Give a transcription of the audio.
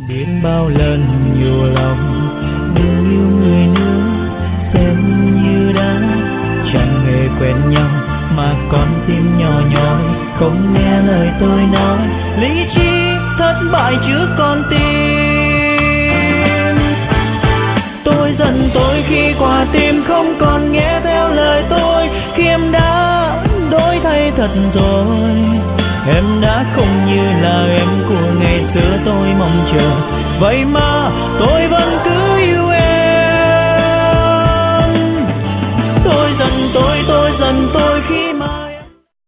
biết bao lần nhiều lòng đừng yêu người nữa, xem như đã chẳng hề quen nhau mà con tim nhỏ nhói không nghe lời tôi nói. Lý trí thất bại trước con tim. Tôi giận tôi khi quả tim không còn nghe theo lời tôi, khi em đã đổi thay thật rồi. Em đã không như là em của ngày xưa tôi mong chờ, vậy mà tôi